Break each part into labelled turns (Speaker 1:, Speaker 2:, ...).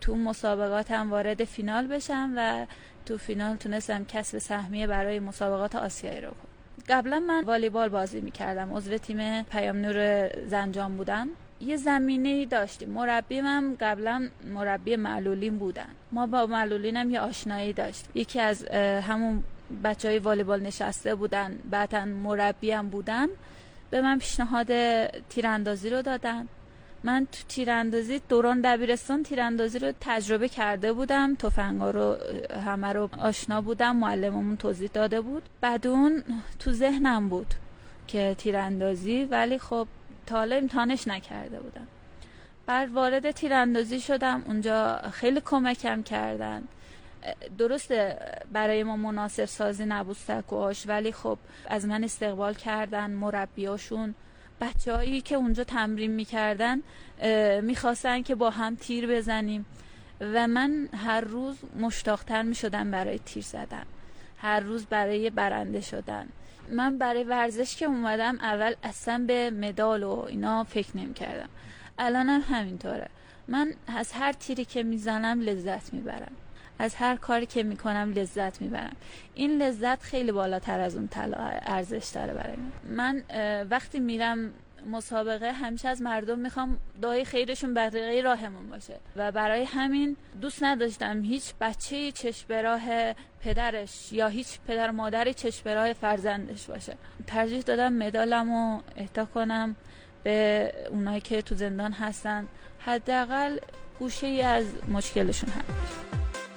Speaker 1: تو مسابقاتم وارد فینال بشم و تو فینال تونستم کسب سهمیه برای مسابقات آسیایی رو کنم. قبلا من والیبال بازی میکردم، عضو تیم پیام نور زنجان بودم. یه زمینه‌ای داشتیم. مربی من قبلا مربی معلولین بودن. ما با معلولینم یه آشنایی داشتیم. یکی از همون بچهای والیبال نشسته بودن، بعدن مربی هم بودن، به من پیشنهاد تیراندازی رو دادن. من تو تیراندازی دوران دبیرستان تیراندازی رو تجربه کرده بودم، تفنگا رو همه رو آشنا بودم، معلممون توضیح داده بود. بعد اون تو ذهنم بود که تیراندازی، ولی خب تا حالا امتحانش نکرده بودم. بعد وارد تیراندازی شدم، اونجا خیلی کمکم کردن. درسته برای ما مناسب سازی نبود سکوهاش، ولی خب از من استقبال کردن مربیاشون. بچه‌هایی که اونجا تمرین می‌کردن می‌خواستن که با هم تیر بزنیم و من هر روز مشتاق‌تر می‌شدم برای تیر زدن، هر روز برای برنده شدن. من برای ورزش که اومدم اول اصلا به مدال و اینا فکر نمی‌کردم. الانم همینطوره. من از هر تیری که میزنم لذت میبرم، از هر کاری که میکنم لذت میبرم. این لذت خیلی بالاتر از اون طلا ارزش داره برای من. وقتی میرم مسابقه همیشه از مردم میخوام دعای خیرشون بقیه راهمون باشه و برای همین دوست نداشتم هیچ بچه‌ای چشم به راه پدرش یا هیچ پدر و مادری چشم به راه فرزندش باشه. ترجیح دادم مدالمو اهدا کنم به اونایی که تو زندان هستن، حداقل گوشه‌ای از مشکلشون حل بشه.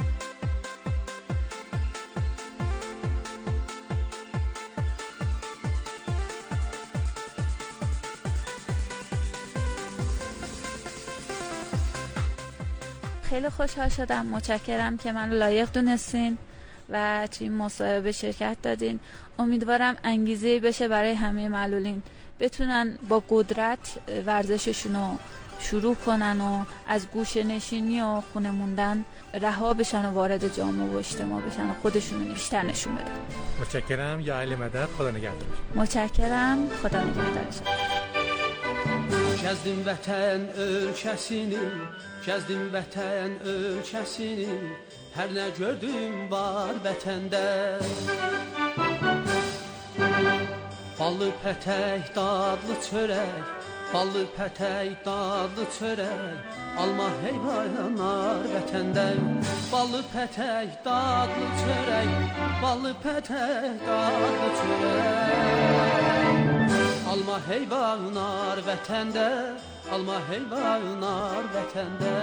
Speaker 1: خیلی خوشحال شدم، متشکرم که منو لایق دونستین و توی این مصاحبه شرکت دادین. امیدوارم انگیزه بشه برای همه معلولین، بتونن با قدرت ورزششونو شروع کنن و از گوشه نشینی و خونه موندن رها بشن و وارد جامعه و اجتماع بشن و خودشونو بیشتر نشون بدن.
Speaker 2: متشکرم. یا علی مدد، خدا نگهدار.
Speaker 1: متشکرم، خدا نگهدارش.
Speaker 3: Gəzdim vətən ölkəsini, gəzdim vətən ölkəsini, hər nə gördüm var vətəndə. Ballı pətək, dadlı çörək, ballı pətək, dadlı çörək, alma heyvanlar vətəndə. Ballı pətək, dadlı çörək, ballı pətək, dadlı çörək, alma heyvanlar vətəndə, alma heyvanlar vətəndə.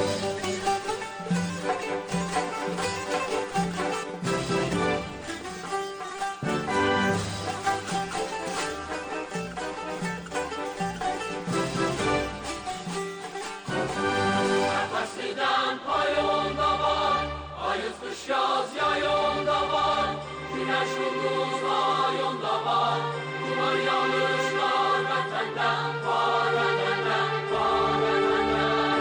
Speaker 4: Nəfəslidən payında var, ayız qış yaz yayında var, günəş ulduz ayında var, duman yanışlar vətəndən var, vətəndən var, vətəndən.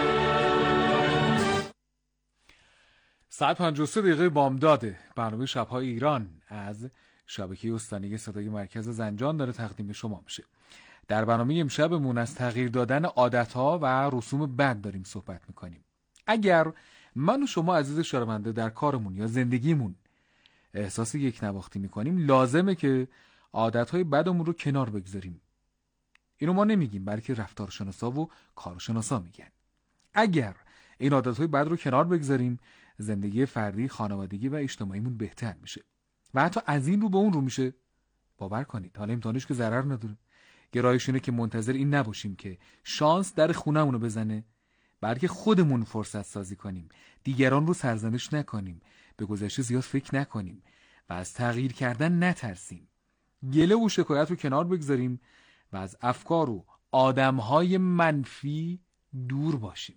Speaker 5: ساعت 53 دقیقه بامداده. برنامه شب‌های ایران از شبکه استانی صدای مرکز زنجان داره تقدیم شما میشه. در برنامه امشبمون از تغییر دادن عادت‌ها و رسوم بد داریم صحبت میکنیم. اگر من و شما عزیز شنونده در کارمون یا زندگیمون احساس یک نواختی میکنیم، لازمه که عادت‌های بدمون رو کنار بگذاریم. اینو ما نمیگیم، بلکه رفتارشناسا و کارشناسا میگن. اگر این عادت‌های بد رو کنار بگذاریم، زندگی فردی، خانوادگی و اجتماعیمون بهتر میشه و حتی از این رو به اون رو میشه. باور کنید حالا امتحانش که ضرر نداره. گرایش اینه که منتظر این نباشیم که شانس در خونمونو بزنه، بلکه خودمون فرصت سازی کنیم، دیگران رو سرزنش نکنیم، به گذشته زیاد فکر نکنیم و از تغییر کردن نترسیم. گله و شکایت رو کنار بگذاریم و از افکار و آدم‌های منفی دور باشیم.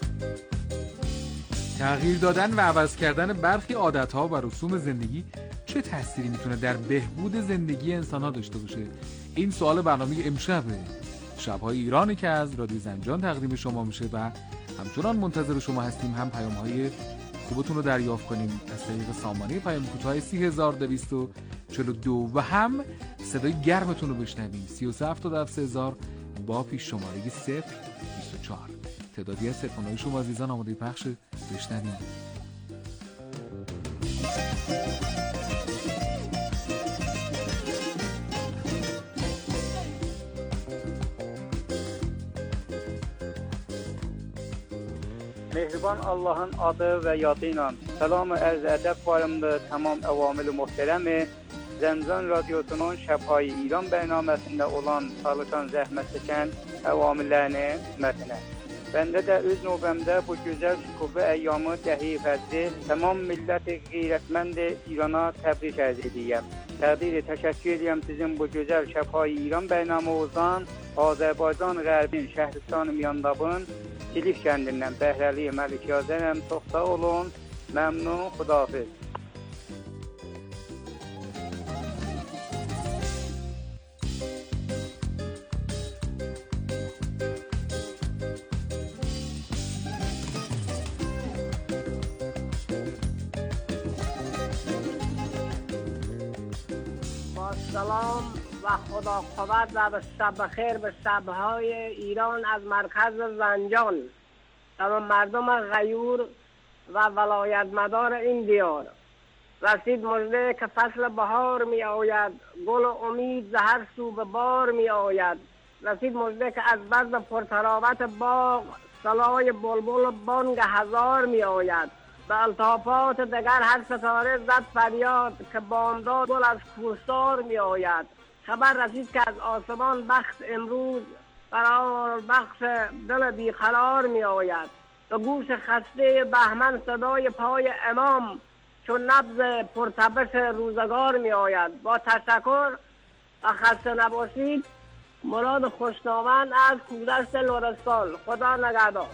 Speaker 5: تغییر دادن و عوض کردن برخی عادت‌ها و رسوم زندگی چه تأثیری میتونه در بهبود زندگی انسان‌ها داشته باشه؟ این سوال برنامه امشب شب‌های ایرانی که از رادیو زنجان تقدیم شما میشه و همچنان منتظر شما هستیم هم پیام‌های خوبتون رو دریافت کنیم از طریق سامانه پیام کوتاه 30242 و هم صدای گرمتون رو بشنویم 3370 با پیش شماره 024. تعدادی از تلفن‌های شما عزیزان آماده پخش بشنویم.
Speaker 6: Mehriban Allah'ın adı və yadı ilə salam və ərz ədəb varımdır tamam əvamil-i muhterəmi. Zəncən Radyosu'nun Şəbhai İran bərnaməsində olan çalışan zəhmət çəkən əvamillərini hizmətinə. Bəndə də öz növbəmdə bu gözəl şükuflu əyyamı dəhi fəzli tamam millət-i qeyrətmənd İrana təbrik ərz ediyəm. Təqdir təşəkkür edirəm sizin bu gözəl Şəbhai İran bərnaməmizdən Azərbaycan Qərbin Şəhristan Miyandabın Silif kəndindən Bəhrəli Məlik Yazərəm. Çox sağ olun. Məmnun. Xudahafiz.
Speaker 7: با سلام و خدا قوت و به شب خیر به شبهای ایران از مرکز زنجان و مردم غیور و ولایت مدار این دیار. رسید مژده که فصل بهار می آید، گل امید ز هر سو به بار می آید. رسید مژده که از بزم پرتراوت باغ صلای بلبل بانگ هزار می آید. به التفات دگر هر ستاره زد فریاد که بامداد گل از کوهسار می آید. خبر رسید که از آسمان بخت امروز قرار بخش دل بیقرار می آید. به گوش خسته بهمن صدای پای امام چون نبض پرتبش روزگار می آید. با تشکر و خسته نباشید. مراد خوشنامند از کودشت لرستان. خدا نگهدار.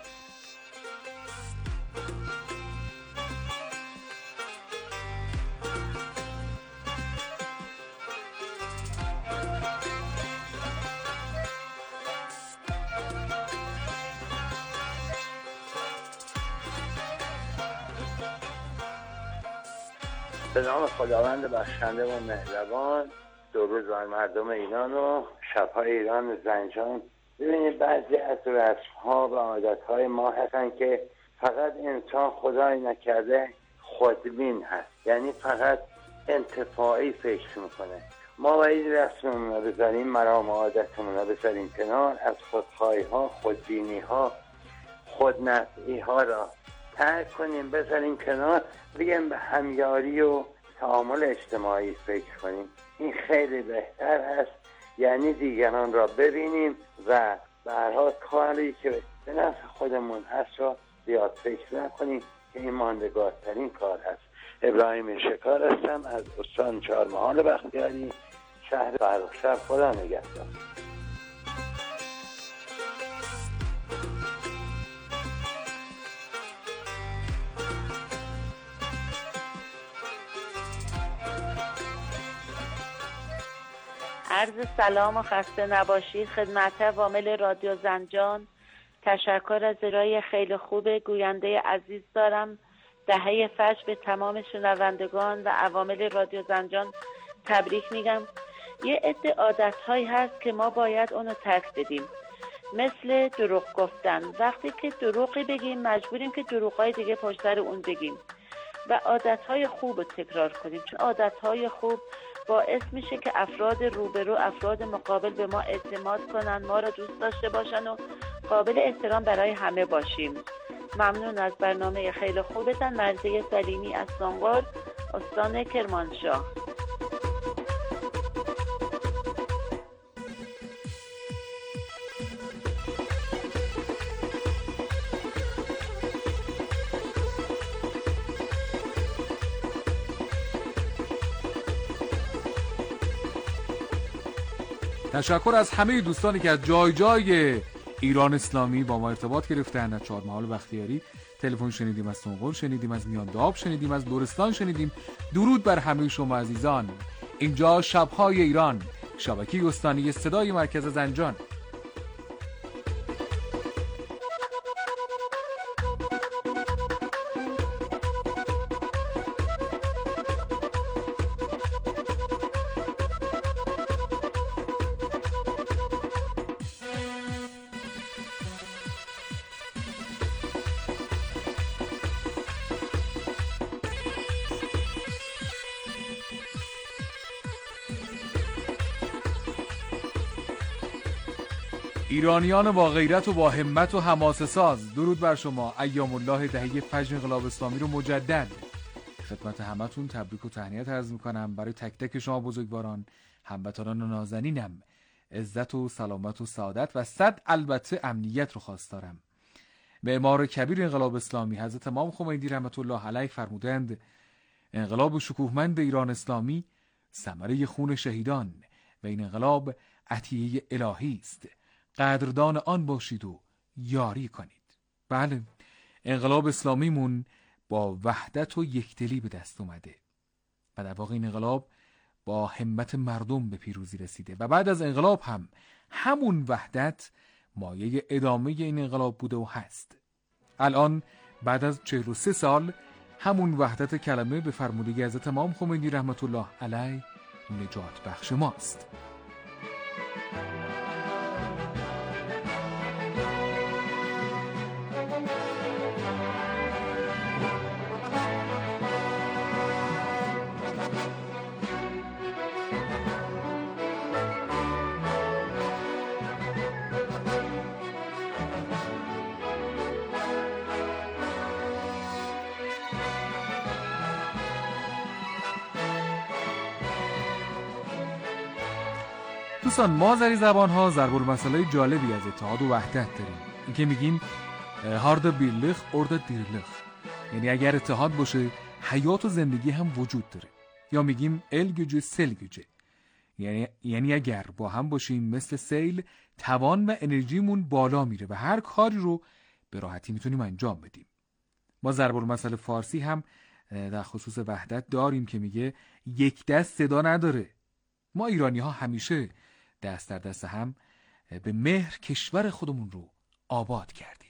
Speaker 8: به نام خداوند بخشنده و مهربان. درود بر مردم ایران و شب‌های ایران زنجان. ببینید بعضی از رسم‌ها و عادت‌های ما هستن که فقط انسان خدای نکرده خودبین هست، یعنی فقط انتفاعی فکر میکنه. ما باید رسممون رو بذاریم، مرام عادتمون رو بذاریم کنار، از خودخواهی‌ها، خودبینی‌ها، خودنفعی‌ها را ترک کنیم، بذاریم کنار، بگیم به همیاری و تعامل اجتماعی فکر کنیم. این خیلی بهتر هست، یعنی دیگران را ببینیم و به هر حال کاری که به نفع خودمون هست را زیاد فکر نکنیم که این ماندگارترین کار هست. ابراهیم شکار هستم از استان چهارمحال بختیاری، شهر فرخشهر. خدا نگهدار.
Speaker 9: عرض سلام و خسته نباشید خدمت عوامل رادیو زنجان. تشکر از ارائه خیلی خوب گوینده عزیز دارم. دهه فجر به تمام شنوندگان و عوامل رادیو زنجان تبریک میگم. یه عده عادت‌هایی هست که ما باید اونو ترک بدیم، مثل دروغ گفتن. وقتی که دروغی بگیم مجبوریم که دروغ‌های دیگه پشت سر اون بگیم و عادت‌های خوب رو تکرار کنیم، چون عادت‌های خوب باعث میشه که افراد روبرو، افراد مقابل به ما اعتماد کنن، ما رو دوست داشته باشن و قابل احترام برای همه باشیم. ممنون از برنامه خیلی خوبتن. مرضیه سلیمی از سانغار، استان کرمانشاه.
Speaker 5: تشکر از همه دوستانی که از جای جای ایران اسلامی با ما ارتباط گرفتند. از چهارمحال بختیاری تلفن شنیدیم، از سنقل شنیدیم، از میانداب شنیدیم، از لرستان شنیدیم. درود بر همه شما عزیزان. اینجا شب‌های ایران، شبکه استانی صدای مرکز زنجان. ایرانیان با غیرت و با همت و حماسه ساز، درود بر شما. ایام الله دهه فجر انقلاب اسلامی رو مجدد خدمت همتون تبریک و تهنیت عرض میکنم. برای تک تک شما بزرگواران، هموطنان و نازنینم، عزت و سلامت و سعادت و صد البته امنیت رو خواستارم. معمار کبیر انقلاب اسلامی حضرت امام خمینی رحمت الله علیه فرمودند انقلاب شکوهمند ایران اسلامی ثمره خون شهیدان و این انقلاب عطیه الهی است، قدردان آن باشید و یاری کنید. بله، انقلاب اسلامیمون با وحدت و یکدلی به دست اومده و در واقع این انقلاب با همت مردم به پیروزی رسیده و بعد از انقلاب هم همون وحدت مایه ادامه این انقلاب بوده و هست. الان بعد از 43 سال همون وحدت کلمه به فرمودگی حضرت امام خمینی رحمت الله علیه نجات بخش ماست. دوستان، ما زری زبان‌ها ضرب المثل جالبی از اتحاد و وحدت داریم. این که میگیم هارد بیرلخ اورد دیرلخ، یعنی اگر اتحاد باشه حیات و زندگی هم وجود داره. یا میگیم الگوجه سلگوجه، یعنی اگر با هم باشیم مثل سیل توان و انرژیمون بالا میره و هر کاری رو به راحتی میتونیم انجام بدیم. ما ضرب المثل فارسی هم در خصوص وحدت داریم که میگه یک دست صدا نداره. ما ایرانی ها همیشه دست در دست هم به مهر کشور خودمون رو آباد کردیم.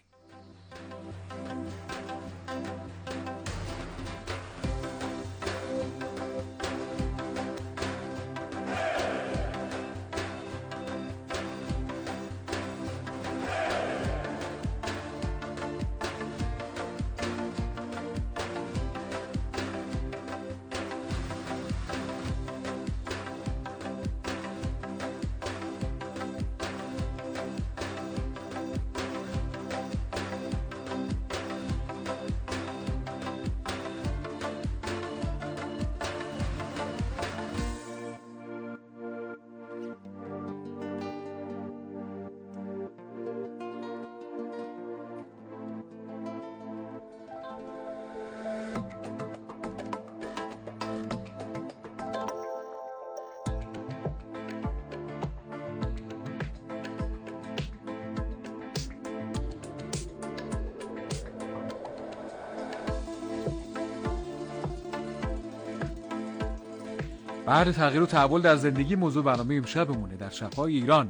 Speaker 5: بعد تغییر و تحول در زندگی موضوع برنامه امشبمونه در شب‌های ایران.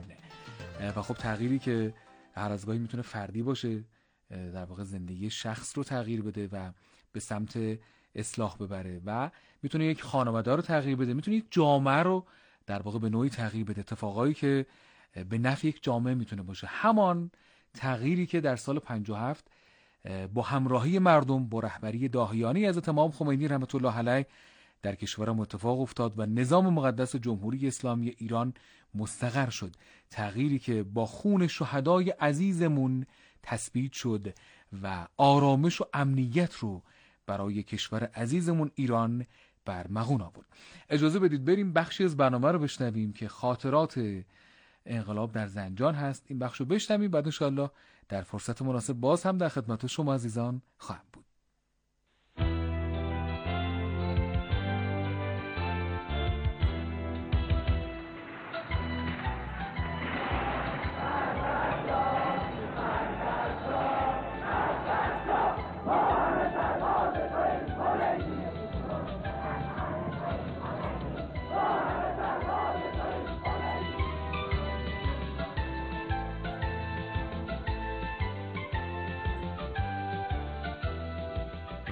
Speaker 5: و خب تغییری که هر از گاهی میتونه فردی باشه، در واقع زندگی شخص رو تغییر بده و به سمت اصلاح ببره، و میتونه یک خانواده رو تغییر بده، میتونه یک جامعه رو در واقع به نوعی تغییر بده. اتفاقایی که به نفع یک جامعه میتونه باشه، همان تغییری که در سال 57 با همراهی مردم با رهبری داهیانه حضرت امام خمینی رحمت الله علیه در کشورم اتفاق افتاد و نظام مقدس جمهوری اسلامی ایران مستقر شد. تغییری که با خون شهدای عزیزمون تثبیت شد و آرامش و امنیت رو برای کشور عزیزمون ایران برمغون آورد. اجازه بدید بریم بخشی از برنامه رو بشنویم که خاطرات انقلاب در زنجان هست. این بخش رو بشنویم، بعد انشاءالله در فرصت مناسب باز هم در خدمت شما عزیزان خواهم بود.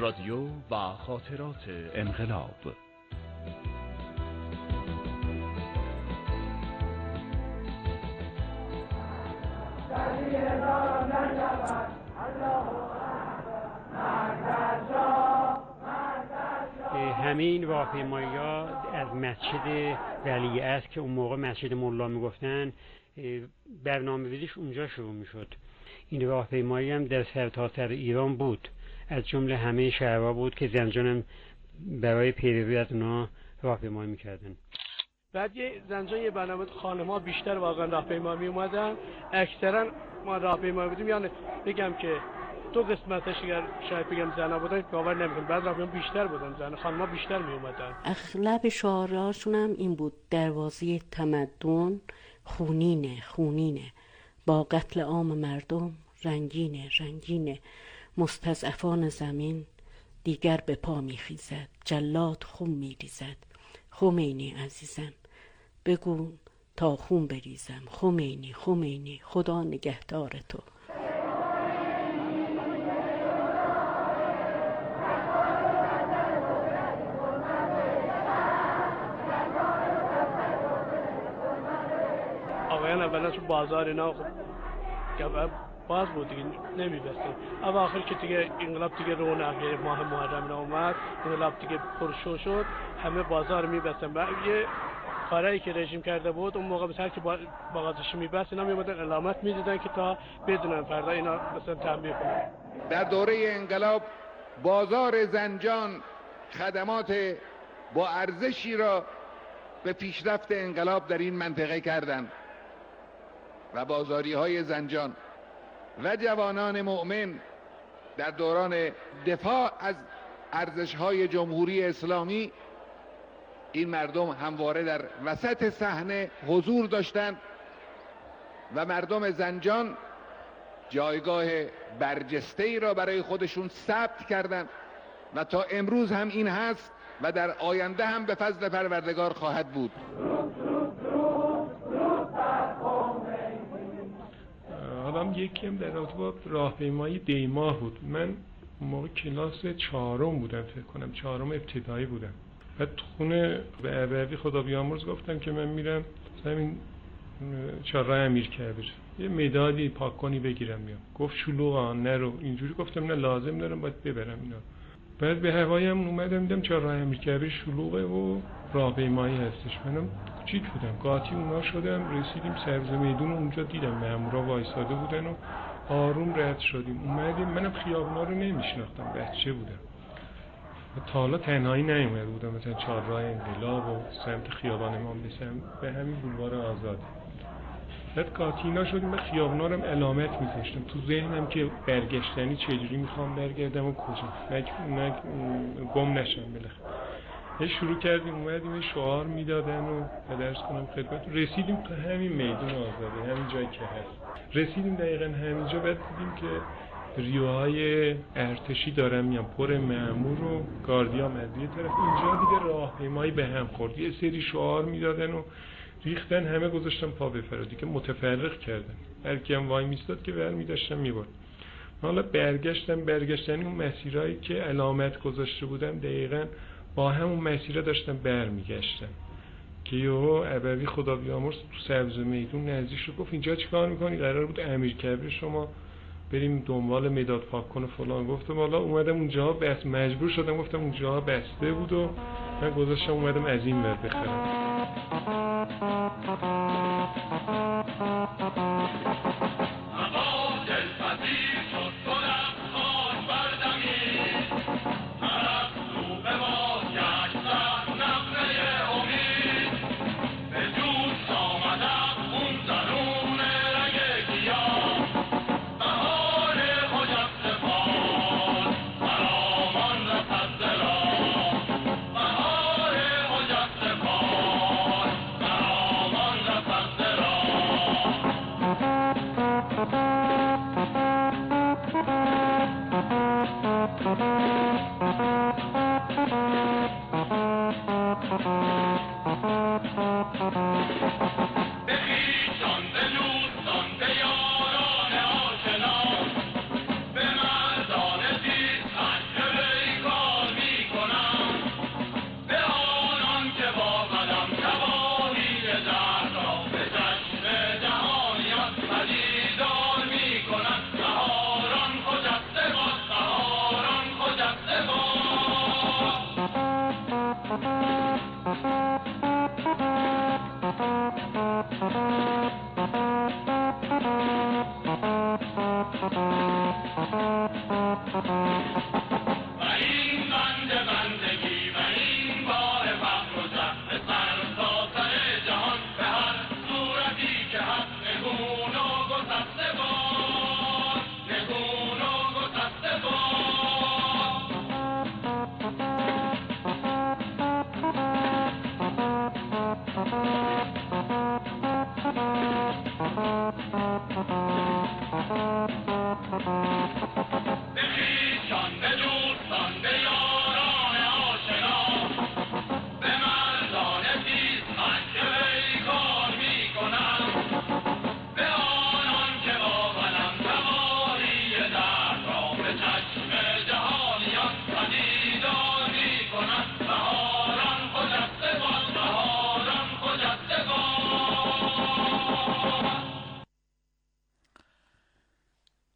Speaker 10: رادیو و خاطرات انقلاب.
Speaker 11: همین راهپیمایی‌ها از مسجد ولیعصر که اون موقع مسجد ملا میگفتن برنامه‌ریزیش اونجا شروع میشد. این راهپیمایی هم در سرتاسر ایران بود، از جمله همه شهرها بود که زنجان هم برای پیروی از اونا راهپیمایی میکردن.
Speaker 12: بعد زنجان یه برنامه خانم‌ها بیشتر واقعا راهپیما می اومدن، اکثرا ما راهپیما بودیم. یعنی بگم که دو قسمتش اگر شاید بگم زنا بودن باور نمیکنم، بعد راهپیما بیشتر بودن، زن خانم‌ها بیشتر می اومدن.
Speaker 13: اغلب شعارهاشون هم این بود: دروازه تمدن خونینه با قتل عام مردم رنگینه مستضعفان زمین دیگر به پا میخیزد، جلاد خون میریزد. خمینی عزیزم بگو تا خون بریزم، خمینی خدا نگهدار تو.
Speaker 12: آقایان اولا تو بازار اینا باز بود دیگه نمیبستن. اما آخر که دیگه انقلاب دیگه رونق ماه محرم اومد، انقلاب دیگه پرشو شد، همه بازار میبستن. و یه کاری که رژیم کرده بود اون موقع مثلا که باغازش میبست اینا میومدن علامت میدادن که تا بدونن فردا اینا مثلا تنبیه کنن.
Speaker 14: در دوره انقلاب بازار زنجان خدمات با ارزشی را به پیشرفت انقلاب در این منطقه کردند و بازاری های زنجان و جوانان مؤمن در دوران دفاع از ارزش‌های جمهوری اسلامی این مردم همواره در وسط صحنه حضور داشتند و مردم زنجان جایگاه برجسته‌ای را برای خودشون ثبت کردند و تا امروز هم این هست و در آینده هم به فضل پروردگار خواهد بود.
Speaker 15: حالا یکی هم در رابطه با راهپیمایی دیماه بود. من موقع کلاس 4 بودم، فکر کنم 4 ابتدایی بودم. بعد خونه به ابوی خدا بیامرز گفتم که من میرم همین چهارراه امیرکبیر یه مدادی پاک کنی بگیرم میام. گفت شلوغه نرو. اینجوری گفتم نه لازم دارم باید ببرم اینا. بعد به هوایم اومدم دیدم چهارراه امیرکبیر شلوغه و راهپیمایی هستش. منم کوچیک بودم، قاطی اونا شدم، رسیدیم سبز میدون، اونجا دیدم مامورا وایساده بودن و آروم رد شدیم اومدیم. منم خیابونا رو نمیشناختم، بچه بودم و تا حالا تنهایی نیومده بودم مثلا چهارراه انقلاب و سمت خیابان امام به همین بولوار آزاد. بعد قاطینا شدیم و خیابونا رو علامت می‌ذاشتم تو ذهنم که برگشتنی چجوری میخوام برگردم و کجا نه گم نشم. بالاخره شروع کردیم اومدیم شعار میدادن و درس کنم خدمت. رسیدیم تا همین میدون آزادی، همین جایی که هست رسیدیم دقیقاً همینجا. بعد دیدیم که ریوهای ارتشی دارن میان پر مأمور و گاردیام از یه طرف. اینجا دیگه راهپیمایی به هم خورد، یه سری شعار میدادن و ریختن، همه گذاشتن پا بفره دیگه، متفرق کردن. هر کی هم وای میستاد که برمی داشتن میبرد. حالا برگشتن اون مسیرایی که علامت گذاشته بودم دقیقاً با همون مسیره داشتم برمیگشتم که یهو ابوی خدا بیامرز تو سبز میدون نزدیک شد. گفت اینجا چیکار میکنی؟ قرار بود امیرکبیر شما بریم دنبال مداد پاک کنه فلان. گفتم حالا اومدم اونجا بس مجبور شدم، گفتم اونجا بسته بود و من گذاشتم اومدم از این ور بخرم.
Speaker 4: به مردان زیست خنجر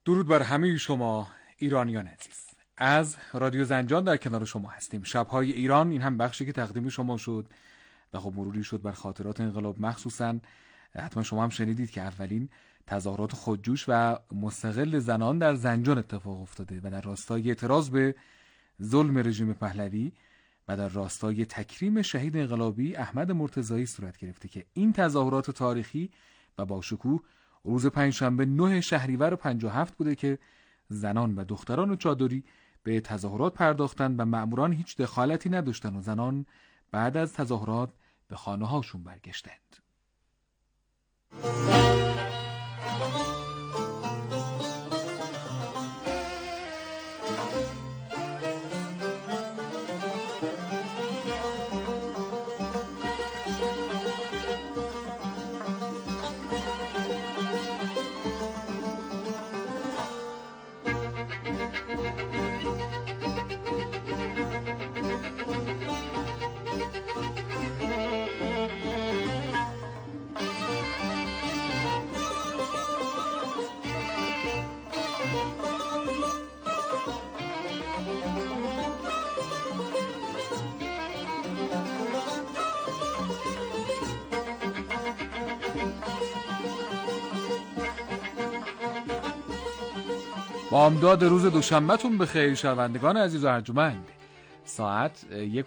Speaker 5: درود بر همه شما ایرانیان عزیز. از رادیو زنجان در کنار شما هستیم. شب‌های ایران، این هم بخشی که تقدیم شما شد و خب مروری شد بر خاطرات انقلاب. مخصوصا حتما شما هم شنیدید که اولین تظاهرات خودجوش و مستقل زنان در زنجان اتفاق افتاده و در راستای اعتراض به ظلم رژیم پهلوی و در راستای تکریم شهید انقلابی احمد مرتضایی صورت گرفته که این تظاهرات تاریخی و با شکوه روز پنجشنبه 9 شهریور 57 بوده که زنان و دختران چادری به تظاهرات پرداختند و مأموران هیچ دخالتی نداشتند و زنان بعد از تظاهرات به خانه هاشون برگشتند. بامداد روز دوشنبهتون بخیر شنوندگان عزیز و ارجمند. ساعت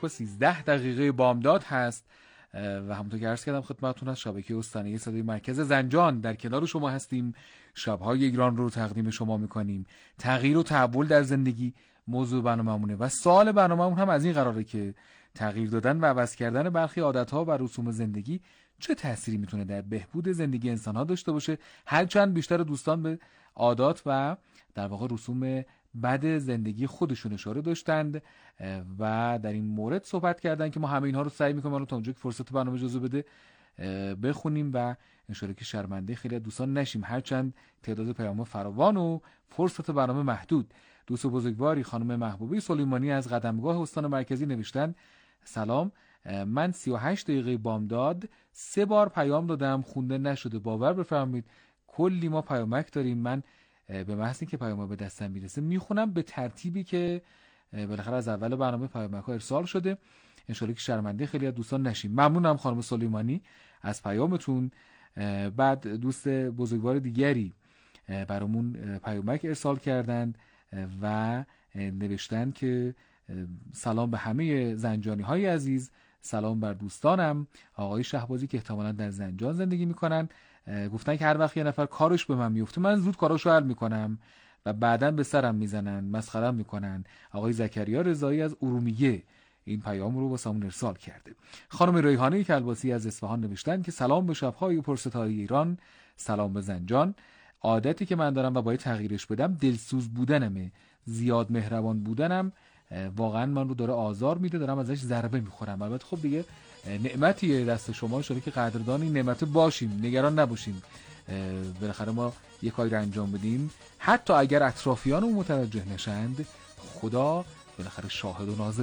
Speaker 5: 1:13 بامداد هست و همونطور که عرض کردم خدمتتون از شبکه استانی صدای مرکز زنجان در کنار شما هستیم. شب‌های ایران رو تقدیم شما میکنیم. تغییر و تحول در زندگی موضوع برنامه‌مونه و سوال برنامه‌مون هم از این قراره که تغییر دادن و عوض کردن برخی عادت‌ها و رسوم زندگی چه تأثیری میتونه در بهبود زندگی انسان‌ها داشته باشه. هرچند بیشتر دوستان به عادات و در واقع رسوم بد زندگی خودشون اشاره داشتند و در این مورد صحبت کردن که ما همه اینها رو سعی می‌کنیم تا اونجا که فرصت برنامه اجازه بده بخونیم و ان شاءالله که شرمنده خیلی دوستان نشیم، هرچند تعداد پیام‌ها فراوان و فرصت برنامه محدود. دوست بزرگواری خانم محبوبی سلیمانی از قدمگاه استان مرکزی نوشتن: سلام، من 38 دقیقه بامداد 3 بار پیام دادم خونده نشده. باور بفرمایید کلی ما پیامک داریم. من به محض اینکه پیام‌ها به دستم میرسه میخونم به ترتیبی که بالاخره از اول برنامه پیامک‌ها ارسال شده. ان شاءالله که شرمنده خیلی از دوستان نشیم. ممنونم خانم سلیمانی از پیامتون. بعد دوست بزرگوار دیگری برامون پیامک ارسال کردند و نوشتن که سلام به همه زنجانی‌های عزیز، سلام بر دوستانم آقای شهبازی که احتمالاً در زنجان زندگی میکنن. گفتن که هر وقت یه نفر کارش به من میفته من زود کاراشو حل میکنم و بعداً به سرم میزنن، مسخره‌ام میکنن. آقای زکریا رضایی از ارومیه این پیام رو واسمون ارسال کرده. خانم ریحانه کلباسی از اصفهان نوشتن که سلام به شب‌های پرستاره ایران، سلام به زنجان. عادتی که من دارم و باید تغییرش بدم دلسوز بودنمه. زیاد مهربان بودنم واقعا من رو داره آزار میده، دارم ازش ضربه میخورم. البته خب دیگه نعمتیه دست شما، شده که قدردان این نعمت باشیم، نگران نباشیم. بالاخره ما یک کاری رو انجام بدیم حتی اگر اطرافیان رو متوجه نشند، خدا بالاخره شاهد و ناظره.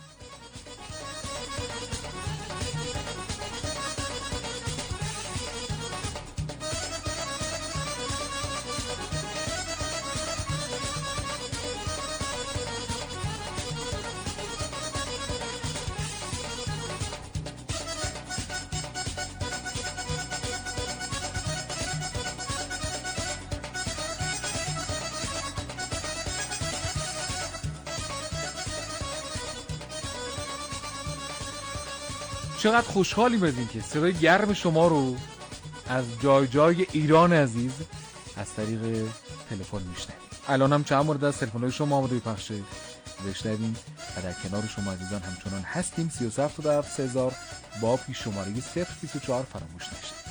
Speaker 5: چقدر خوشحالیم از این که صدای گرم شما رو از جای جای ایران عزیز از طریق تلفن میشنویم. الان هم چند مورد از تلفن‌های شما آماده پخشه بشنویم و در کنار شما عزیزان همچنان هستیم. 3773000 با پیش شماره 024 فراموش نشه.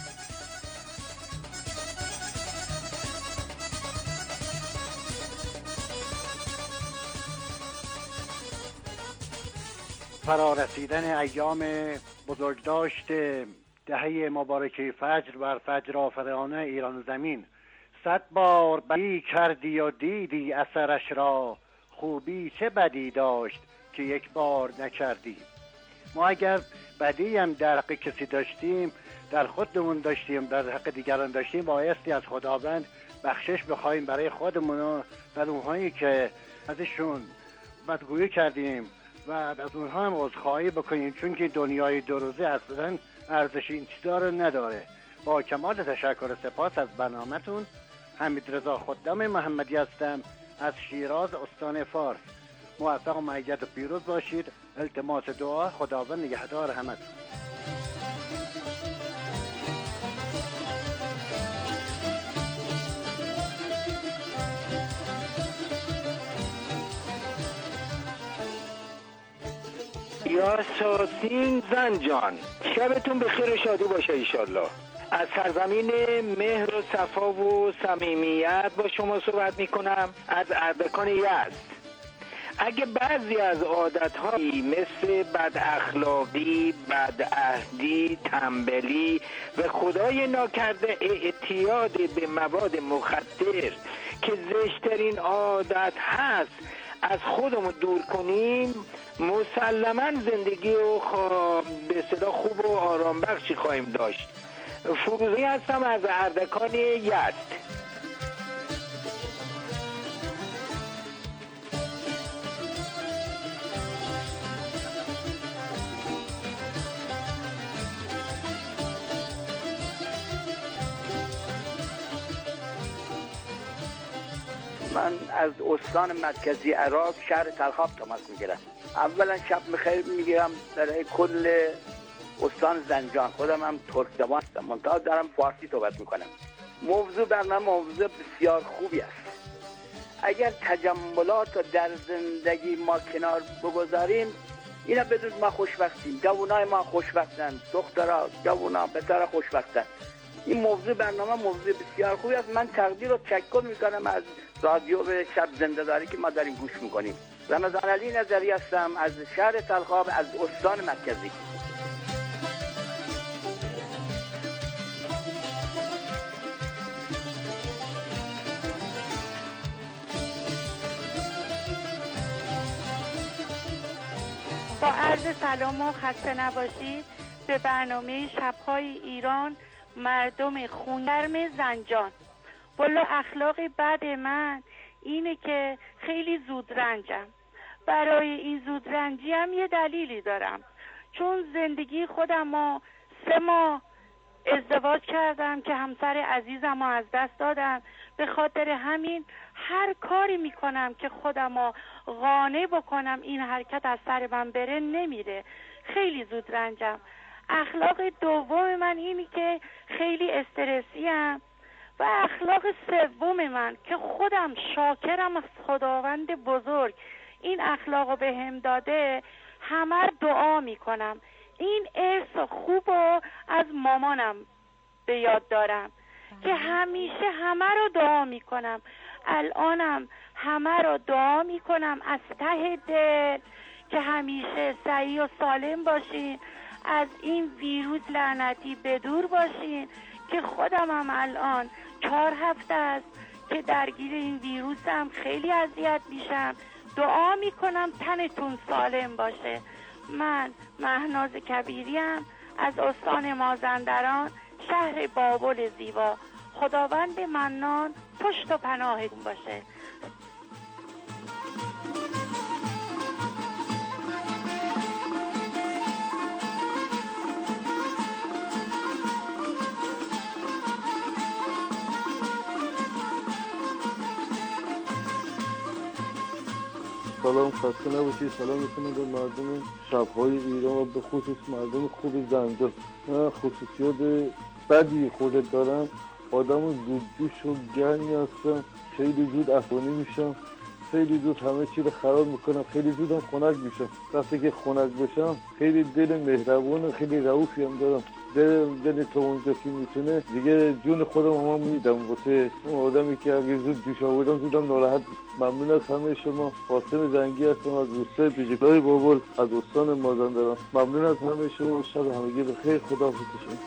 Speaker 16: فرارسیدن ایام بزرگداشت دهه مبارکه فجر بر فجر آفرینان ایران زمین. 100 بار بدی کردی و دیدی اثرش را، خوبی چه بدی داشت که یک بار نکردی. ما اگر بدی هم در حق کسی داشتیم، در خودمون داشتیم، در حق دیگران داشتیم، بایستی از خداوند بخشش بخوایم برای خودمون و اونهایی که ازشون بدگویی کردیم و از اونها هم عذرخواهی بکنیم، چون که دنیای دو روزه اصلا ارزش این چیزا رو نداره. با کمال تشکر و سپاس از برنامه‌تون، حمیدرضا خدام محمدی هستم از شیراز استان فارس. موفق و مؤید و پیروز باشید. التماس دعا، خداوند نگهدار همتون.
Speaker 8: یاسین زنجان، شبتون بخیر و شادی باشه ایشالله. از سرزمین مهر و صفا و صمیمیت با شما صحبت میکنم، از اردکان یزد. اگه بعضی از عادت‌هایی مثل بد اخلاقی، بد عهدی، تنبلی و خدای ناکرده اعتیاد به مواد مخدر که زشترین عادت هست از خودمون دور کنیم، مسلماً زندگی و به اصطلاح خوب و آرام بخشی خواهیم داشت. فروزی هستم از اردکان یزد.
Speaker 17: من از استان مرکزی عراق شهر تلخاب تماس میگیرم. اولا شب بخیر میگیرم برای کل استان زنجان. خودم هم ترک زبان هستم، منتها دارم فارسی صحبت میکنم. موضوع برنامه موضوع بسیار خوبی است. اگر تجملات رو در زندگی ما کنار بگذاریم، اینا بدون ما خوشبختیم. جوانای ما خوشبختن، دخترها، جوانا، پسرها خوشبختن. این موضوع برنامه موضوع بسیار خوبی است. من تقدیر و تشکر میکنم از رادیو به شب زنده داری که ما داریم گوش میکنیم. رمضان علی نظری هستم از شهر تلخاب از استان مرکزی.
Speaker 9: با عرض سلام و خسته نباشید به برنامه شب‌های ایران، مردم خونگرم زنجان. والا اخلاق بد من اینه که خیلی زود رنجم. برای این زود رنجی هم یه دلیلی دارم، چون زندگی خودم 3 ماه ازدواج کردم که همسر عزیزم رو از دست دادم. به خاطر همین هر کاری میکنم که خودم رو قانع بکنم این حرکت از سر من بره نمیره. خیلی زود رنجم. اخلاق دوم من اینی که خیلی استرسیم و اخلاق سوم من که خودم شاکرم از خداوند بزرگ این اخلاقو به هم داده، همه دعا میکنم. این ارث خوبو از مامانم به یاد دارم که همیشه همه رو دعا میکنم. الانم همه رو دعا میکنم از ته دل که همیشه صحیح و سالم باشین، از این ویروس لعنتی بدور باشین که خودم هم الان 4 هفته است که درگیر این ویروسم، خیلی اذیت میشم. دعا میکنم تنتون سالم باشه. من مهناز کبیریم از استان مازندران، شهر بابل زیبا. خداوند منان پشت و پناهتون باشه.
Speaker 18: سلام، خسته نباشید. سلام میکنم به مردم شب‌های ایران و به خصوص مردم خوب زنجان. من خصوصیات بدی خودت دارم، آدم زودجوش و گرمی هستم، خیلی زود عصبانی میشم، خیلی زود همه چی رو خراب میکنم، خیلی زود هم خنک میشم. وقتی که خنک بشم خیلی دل مهربان و خیلی رئوفی هم دارم. دل تو اونجا که میتونه دیگه جون خودم هم میدم واسه اون آدمی که اگه زود جوش آوردم زودم ناراحت. ممنون از همه شما. قاسم زنگی هستم از روستای بیجگاه بابل از استان مازندران. ممنون از همه شما. شب همگی بخیر. خداحافظ شما.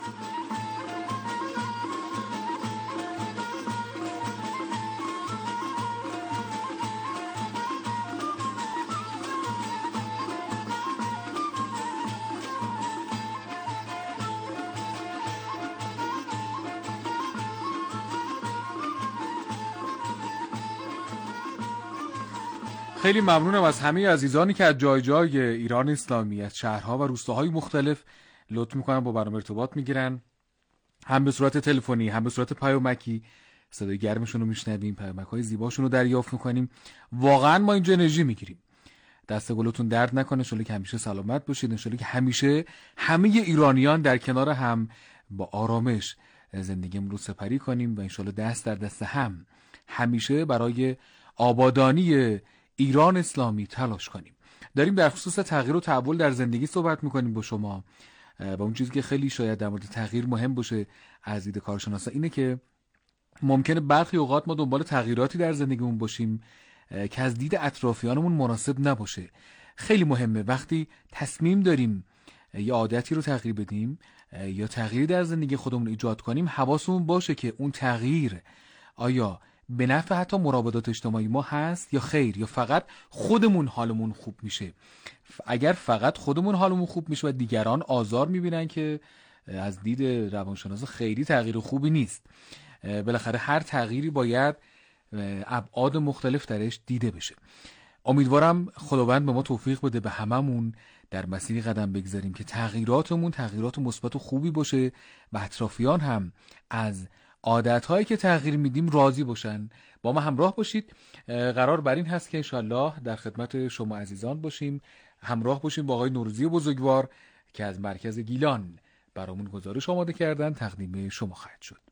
Speaker 5: خیلی ممنونم از همه عزیزانی که از جای جای ایران اسلامی، از شهرها و روستاهای مختلف لطف میکنن با برنامه ارتباط میگیرن، هم به صورت تلفنی هم به صورت پیامکی. صدای گرمشون رو میشنویم، پیامک‌های زیباشون رو دریافت میکنیم. واقعا ما اینجا انرژی میگیریم. دست گلتون درد نکنه، انشالله که همیشه سلامت باشید، انشالله که همیشه همه ایرانیان در کنار هم با آرامش زندگیمون رو سپری کنیم و انشالله دست در دست هم همیشه برای آبادانی ایران اسلامی تلاش کنیم. داریم در خصوص تغییر و تحول در زندگی صحبت میکنیم با شما و اون چیزی که خیلی شاید در مورد تغییر مهم باشه از دید کارشناسا اینه که ممکنه برخی اوقات ما دنبال تغییراتی در زندگیمون باشیم که از دید اطرافیانمون مناسب نباشه. خیلی مهمه وقتی تصمیم داریم یا عادتی رو تغییر بدیم یا تغییری در زندگی خودمون ایجاد کنیم، حواسمون باشه که اون تغییر آیا به نفع حتی مرابطات اجتماعی ما هست یا خیر، یا فقط خودمون حالمون خوب میشه. اگر فقط خودمون حالمون خوب میشه و دیگران آزار میبینن که از دید روانشناس خیلی تغییر خوبی نیست. بالاخره هر تغییری باید ابعاد مختلف درش دیده بشه. امیدوارم خداوند به ما توفیق بده به هممون در مسیری قدم بگذاریم که تغییراتمون تغییرات مثبت و خوبی باشه و اطرافیان هم از عادت‌هایی که تغییر میدیم راضی باشن. با ما همراه باشید. قرار بر این هست که انشالله در خدمت شما عزیزان باشیم، همراه باشیم با آقای نوروزی بزرگوار که از مرکز گیلان برامون گزارش آماده کردن، تقدیم شما خواهد شد.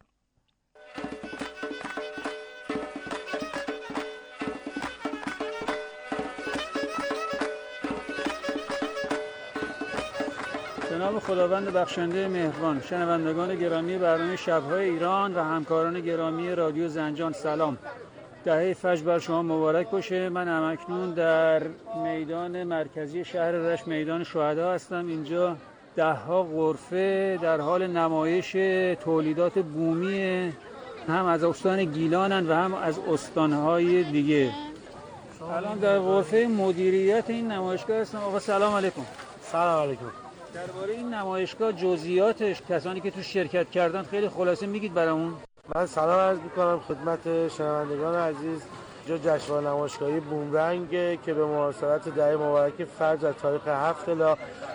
Speaker 19: جناب خداوند بخشنده مهربان، شنوندگان گرامی برنامه شب‌های ایران و همکاران گرامی رادیو زنجان، سلام. دهه فجر بر شما مبارک باشه. من همکنون در میدان مرکزی شهر رشت، میدان شهدا هستم. اینجا ده‌ها غرفه در حال نمایش تولیدات بومی هم از استان گیلانن و هم از استان‌های دیگه. الان در غرفه مدیریت این نمایشگاه هستم. آقا سلام علیکم.
Speaker 20: سلام علیکم.
Speaker 19: درباره این نمایشگاه جزئیاتش، کسانی که تو شرکت کردن خیلی خلاصه میگید برامون؟
Speaker 20: من سلام عرض میکنم خدمت شنوندگان عزیز. اینجا جشنواره نمایشگاهی بومرنگ که به مناسبت دهه مبارک فجر از تاریخ 7 الی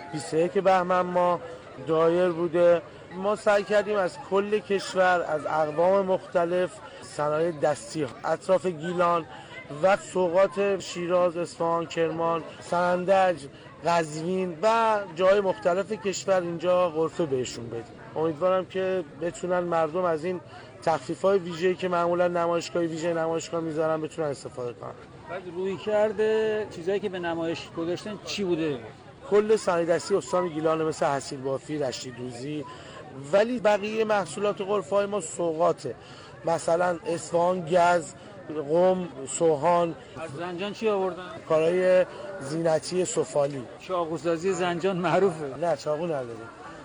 Speaker 20: 21 بهمن ماه دایر بوده. ما سعی کردیم از کل کشور، از اقوام مختلف، صنایع دستی اطراف گیلان و سوغات شیراز، اصفهان، کرمان، سنندج، قزوین و جای مختلف کشور اینجا غرفه بهشون بدیم. امیدوارم که بتونن مردم از این تخفیف‌های ویژه‌ای که معمولا نمایشگاه ویژه نمایشگاه میذارن بتونن استفاده کنن.
Speaker 19: بعد روی کرده چیزایی که به نمایش گذاشتن چی بوده؟
Speaker 20: کل صنایع دستی استان گیلان مثل حصیر بافی، رشتی دوزی، ولی بقیه محصولات غرفه‌های ما سوغاته. مثلا اصفهان گز، قم، سوهان.
Speaker 19: از زنجان چی آوردن؟
Speaker 20: کارهای زینتی سفالی.
Speaker 19: چاقوسازی زنجان معروفه.
Speaker 20: نه چاقو نداریم.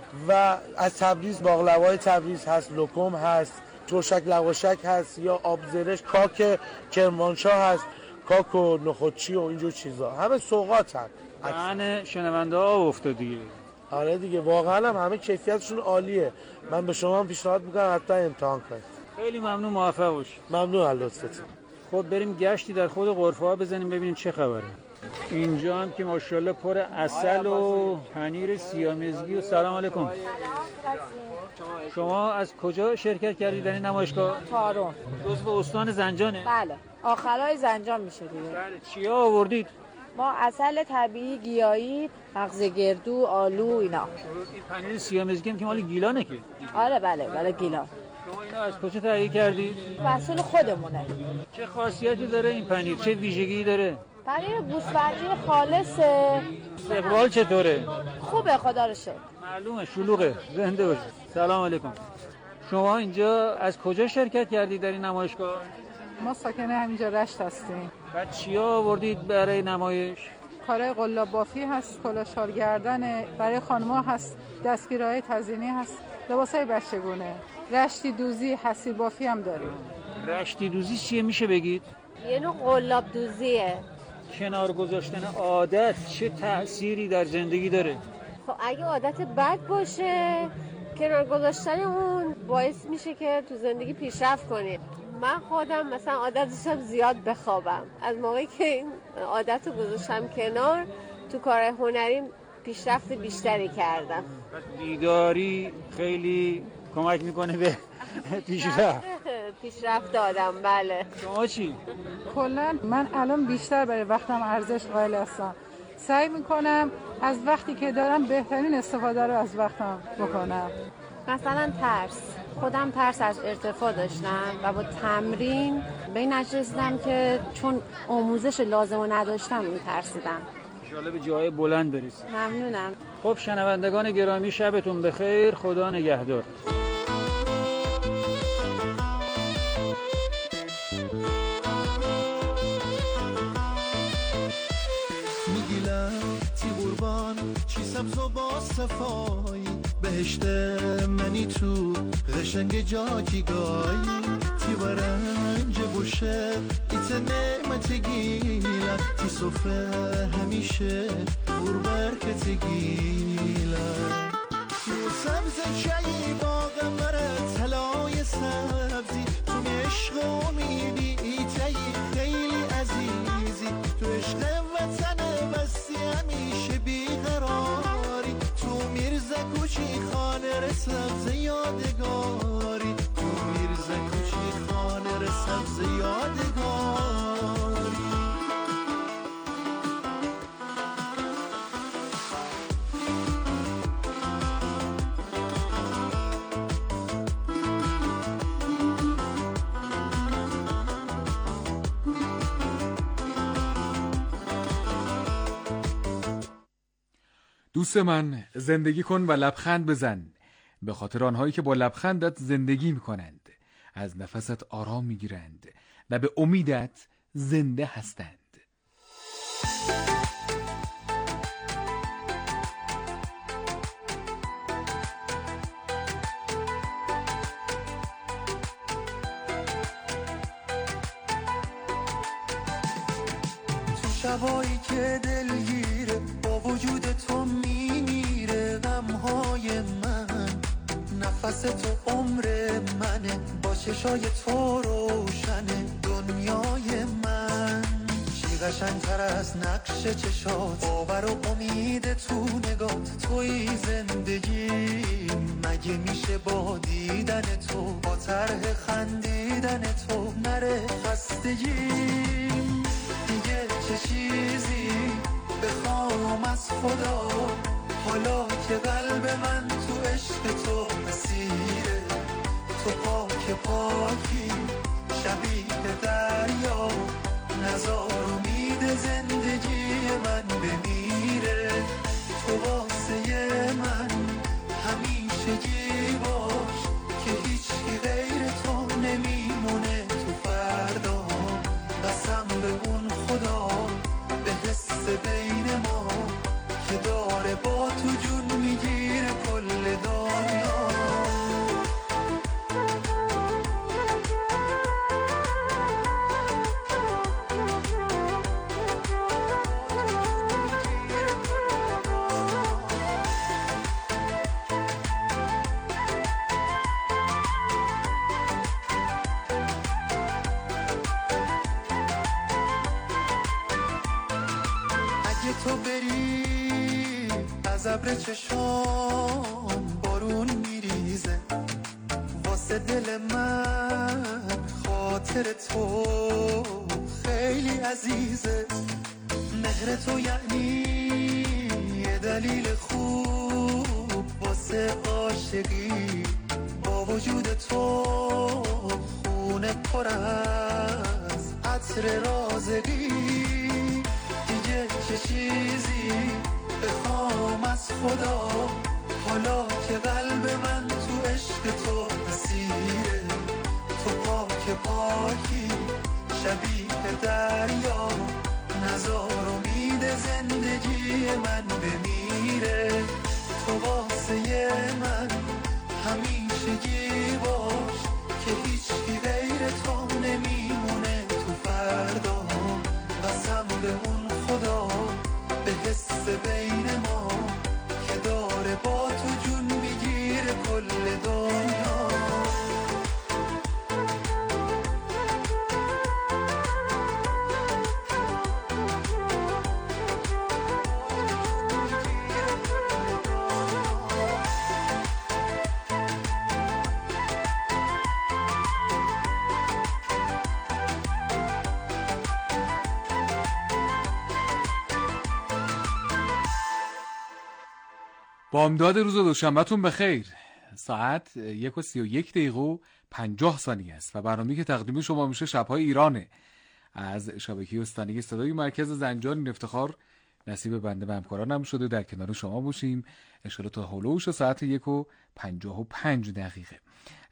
Speaker 20: و از تبریز باقلوای تبریز هست، لکم هست، ترشک لواشک هست یا آبزرش، کاک کرمانشاه هست، کاک و نخودچی و اینجور چیزا. همه سوغات هست.
Speaker 19: دهن شنونده ها افتادیه.
Speaker 20: آره دیگه، واقعا همه کیفیتشون عالیه. من به شما پیشنهاد میکنم حتی امتحان کنید.
Speaker 19: خیلی ممنون، موفق باشید.
Speaker 20: ممنون از لطفتون.
Speaker 19: خب بریم گشتی در خود غرفه ها بزنیم ببینیم چه خبره. اینجا هم که ماشاءالله پر عسل و پنیر سیامزگی و سلام علیکم. شما از کجا شرکت کردید در این نمایشگاه؟
Speaker 21: تارون.
Speaker 19: جزو استان زنجانه؟
Speaker 21: بله، آخرای زنجان میشه دیگه.
Speaker 19: بله، چیا آوردید؟
Speaker 21: ما عسل طبیعی، گیاهی، مغز گردو، آلو اینا.
Speaker 19: این پنیر سیامزگی هم که مال گیلانه که؟
Speaker 21: آره بله گیلان.
Speaker 19: شما اینا از کجا تهیه کردید؟
Speaker 21: محصول خودمونه.
Speaker 19: چه خاصیتی داره این پنیر؟ چه ویژگی داره؟
Speaker 21: پنیر گوسفندی خالصه.
Speaker 19: استقبال چطوره؟
Speaker 21: خوبه خدا رو شکر.
Speaker 19: معلومه شلوغه. زنده باشید. سلام علیکم. شما اینجا از کجا شرکت کردید در این نمایشگاه؟
Speaker 22: ما ساکن همینجا رشت هستیم.
Speaker 19: بعد چیا آوردید برای نمایش؟
Speaker 22: کارهای قلاب بافی هست، کلاه گردن برای خانم‌ها هست، دستگیرهای تزیینی هست، لباسای بچگونه، رشتی دوزی، حصیر بافی هم داریم.
Speaker 19: رشتی دوزی چیه میشه بگید؟
Speaker 21: یه نوع قلاب دوزیه.
Speaker 19: کنار گذاشتن عادت چه تأثیری در زندگی داره؟
Speaker 21: خب اگه عادت بد باشه کنار گذاشتن اون باعث میشه که تو زندگی پیشرفت کنید. من خودم مثلا عادت داشتم زیاد بخوابم. از موقعی که این عادت رو گذاشتم کنار تو کار هنریم پیشرفت بیشتری کردم.
Speaker 19: بیداری خیلی کمک میکنه به
Speaker 21: پیشرفت آدم. بله.
Speaker 19: شما چی؟
Speaker 22: کلا من الان بیشتر برای وقتم ارزش قائل هستم. سعی میکنم از وقتی که دارم بهترین استفاده رو از وقتم بکنم.
Speaker 21: مثلا خودم ترس از ارتفاع داشتم و با تمرین به این نتیجه رسیدم که چون آموزش لازم رو نداشتم میترسیدم.
Speaker 19: انشالله به جای بلند برسید.
Speaker 21: ممنونم.
Speaker 19: خب شنوندگان گرامی شبتون بخیر، خدا نگهدار.
Speaker 1: چی سبز و با صفایی بهشت منی تو قشنگ جاکی گایی تی برنج بوشه ایت نعمت گیلن تی صفره همیشه بور برکت گیلن تو سبز چایی باغ مره تلای سبزی تو عشق و امیدی ایتایی خیلی عزیزی تو عشق وطن بستی همیشه بیقراری تو میرزا کوچی خانه سبز یادگاری تو میرزا کوچی خانه سبز یادگاری
Speaker 5: دوست من، زندگی کن و لبخند بزن، به خاطر آنهایی که با لبخندت زندگی میکنند، از نفست آرام میگیرند و به امیدت زنده هستند.
Speaker 1: تو شبایی که دلگیره با وجود تو میمیره غمهای من، نفس تو عمر منه، با چشای تو روشنه دنیای من. چی قشنگتر از نقش چشات، باور و امید تو نگات، توی زندگی مگه میشه با دیدن تو، با طرح خندیدن تو نره خستگی. دیگه چه چیزی بخوام از خدا، حالا که قلب من تو عشق تو مسیره، تو پاک پاکی شبیه دریا، نزار امید زندگی من بمیره. تو واسه من همیشگی باش که هیچی غیر تو نمیمونه تو فردا. قسم به اون خدا به حس بین ما که داره با تو جون میگیره کل دنیا. اگه تو بری از ابر چشام بارون میریزه، واسه دل من خاطر تو خیلی عزیزه. مهر تو یعنی یه دلیل خوب واسه عاشقی، با وجود تو خونه پر از عطر رازقی. دیگه چه چیزی بخوام از خدا، حالا که قلب من تو عشق تو مسیره، تو پاک پاکی شبیه دریا، نزار امید زندگی من بمیره. تو واسه من همیشگی باش که هیچی غیر تو نمیمونه تو فردا. قسم به اون خدا به حس بین ما که داره با تو جون میگیره کل دنیا.
Speaker 5: بامداد روز دوشنبهتون بخیر. ساعت 1:31:50 است و برنامه‌ای که تقدیم شما میشه شب‌های ایرانه از شبکه استانی صدای مرکز زنجان. این افتخار نصیب بنده و همکارانم شده در کنار شما باشیم ان شاءالله تا هولوش ساعت 1:55.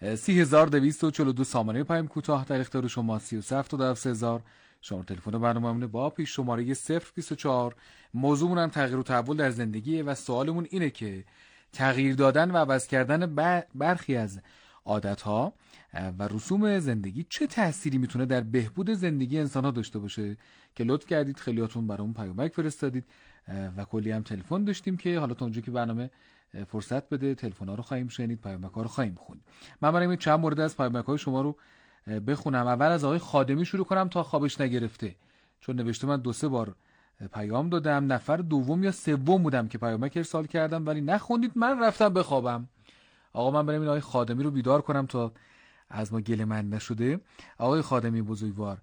Speaker 5: 3242 سامانه پیام کوتاه در اختیار شما، 37000 شماره تلفن برنامه‌مون با پیش شماره 024. موضوعمون هم تغییر و تحول در زندگیه و سوالمون اینه که تغییر دادن و عوض کردن برخی از عادت‌ها و رسوم زندگی چه تأثیری میتونه در بهبود زندگی انسان‌ها داشته باشه، که لطف کردید خیلیاتون برامون پیامک فرستادید و کلی هم تلفن داشتیم که حالا تا اونجا که برنامه فرصت بده تلفن‌ها رو خواهیم شنید، پیامک‌ها رو خواهیم خوند. من برای چند مورد از پیامک‌های شما رو بخونم. اول از آقای خادمی شروع کنم تا خوابش نگرفته، چون نوشته من 2-3 بار پیام دادم، نفر دوم یا سوم بودم که پیامک ارسال کردم ولی نخوندید، من رفتم بخوابم. آقا من برم این آقای خادمی رو بیدار کنم تا از ما گله من نشده. آقای خادمی بزرگوار،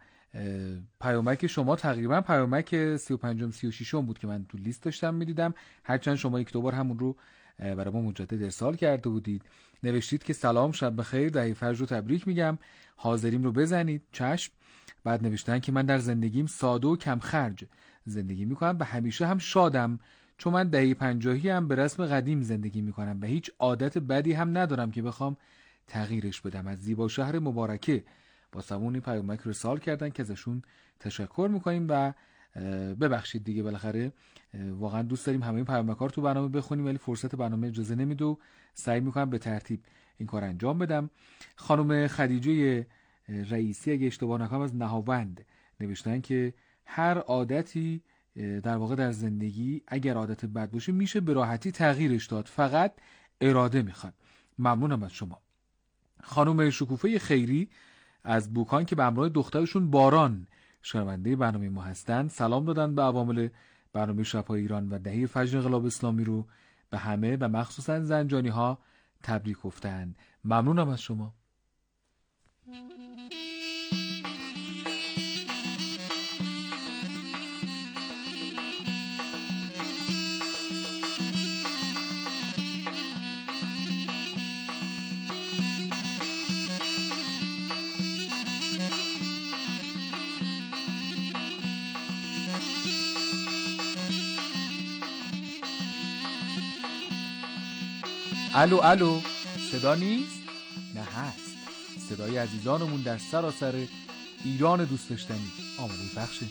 Speaker 5: پیامک شما تقریبا پیامک 35-36 بود که من تو لیست داشتم میدیدم، هرچند شما 1-2 بار همون رو برای ما مجدد ارسال کرده بودید. نوشتید که سلام، شب بخیر، دهه فجر رو تبریک میگم، حاضریم رو بزنید. چشم. بعد نوشتن که من در زندگیم ساده و کم خرج زندگی میکنم و همیشه هم شادم، چون من دهه 50 هم به رسم قدیم زندگی میکنم و هیچ عادت بدی هم ندارم که بخوام تغییرش بدم. از زیبا شهر مبارکه با سمون پیامک رو ارسال کردن که ازشون تشکر میکنیم و ببخشید دیگه، بالاخره واقعا دوست داریم همه این پیامک‌ها رو تو برنامه بخونیم ولی فرصت برنامه اجازه نمیده و سعی میکنم به ترتیب این کار انجام بدم. خانم خدیجه رئیسی اگه اشتباه نکنم از نهاوند نوشتن که هر عادتی در واقع در زندگی اگر عادت بد باشه میشه به راحتی تغییرش داد، فقط اراده میخواد. ممنونم از شما. خانم شکوفه خیری از بوکان که به همراه دخترشون باران شنونده برنامه ما هستن، سلام دادن به عوامل برنامه شب‌های ایران و دهه فجر انقلاب اسلامی رو به همه و مخصوصا زنجانی ها تبریک گفتن. ممنونم از شما. الو صدا نیست؟ نه هست. صدای عزیزانمون در سراسر ایران دوست داشتنی آماده پخشه.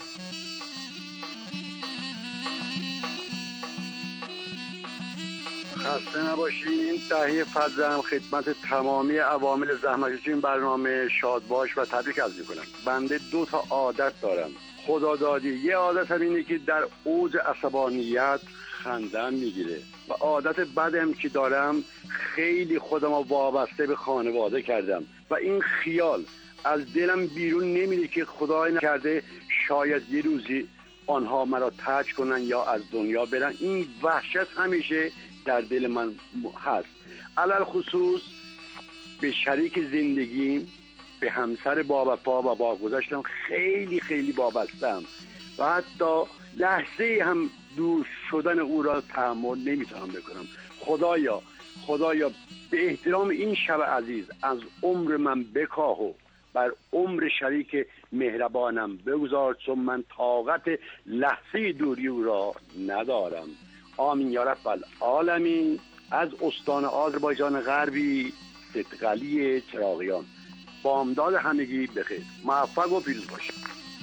Speaker 2: خسته نباشین. تهیه فضلم خدمت تمامی عوامل زحمتکش این برنامه شاد باش و تبریک عرض می‌کنم. بنده 2 تا عادت دارم خدادادی. یه عادت هم اینه که در اوج عصبانیت خندم میگیره و عادت بدم که دارم خیلی خودم وابسته به خانواده کردم و این خیال از دلم بیرون نمیره که خدای نکرده شاید یه روزی آنها مرا ترک کنن یا از دنیا برن. این وحشت همیشه در دل من هست. علل خصوص به شریک زندگیم، به همسر باوفا و باگذشتم خیلی خیلی وابسته‌ام و حتی لحظه هم دور شدن او را تحمل نمیتونم بکنم. خدایا به احترام این شب عزیز از عمر من بکاه و بر عمر شریک مهربانم بگذار، چون من طاقت لحظه دوری او را ندارم. آمین یا رب العالمین. از استان آذربایجان غربی، صدقلی چراغیان. بامداد همگی بخیر، موفق و پیروز باشید.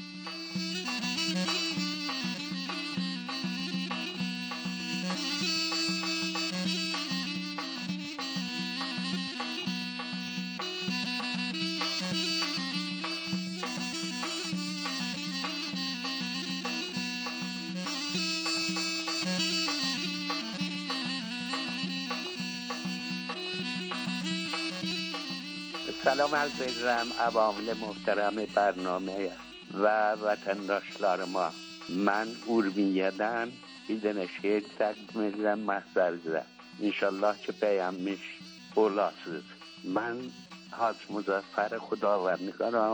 Speaker 17: سلام عرض می‌کنم عوامل محترم برنامه و وطنداشتار ما. من urmiye'den bir şehir takdim edilen mahzarcılar. İnşallah ki beğenmiş olasınız. Ben Hac Muzaffer Xudaverdigaram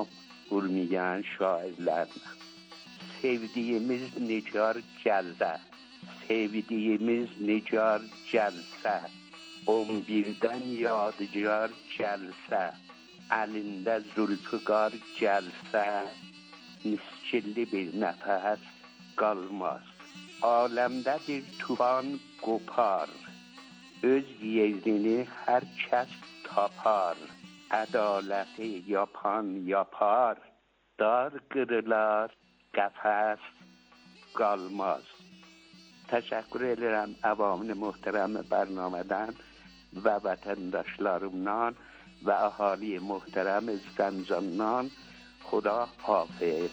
Speaker 17: urmiye'nin şairlerine. Sevdiğimiz Nigar geldi,
Speaker 3: sevdiğimiz nicar gelse, 11'den yadigar gelse, elinde zülfikar gelse, miskilli bir nefes kalmaz. Alemdedir tufan kopar, öz yerini herkes tapar. Adaleti yapan yapar, dar kırılar, qəfəs qalmaz. Təşəkkür edirəm əvamın muhterəm bərnamədən və vətəndaşlarımdan və əhali muhterəm Zəncandan. Xuda hafiz.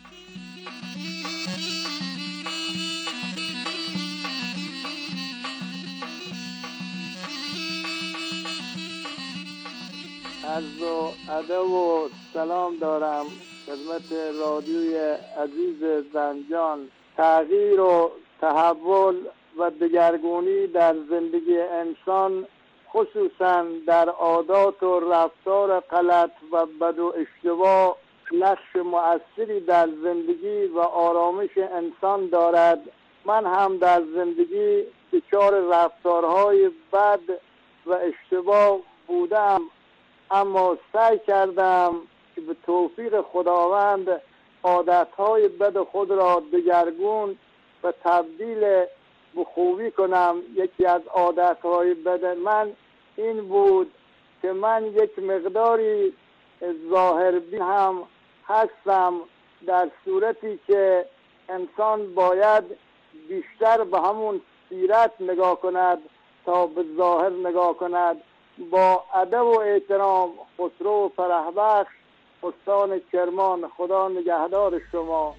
Speaker 6: عرض و ادب و سلام دارم خدمت رادیوی عزیز زنجان. تغییر و تحول و دگرگونی در زندگی انسان، خصوصا در عادات و رفتار غلط و بد و اشتباه، نقش مؤثری در زندگی و آرامش انسان دارد. من هم در زندگی دچار رفتارهای بد و اشتباه بودم، اما سعی کردم که به توفیق خداوند عادتهای بد خود را دگرگون و تبدیل به خوبی کنم. یکی از عادتهای بد من این بود که من یک مقداری ظاهربین هم هستم، در صورتی که انسان باید بیشتر به همون سیرت نگاه کند تا به ظاهر نگاه کند. با ادب و احترام، خسرو فرحبخش، استان کرمان. خدا نگهدار شما.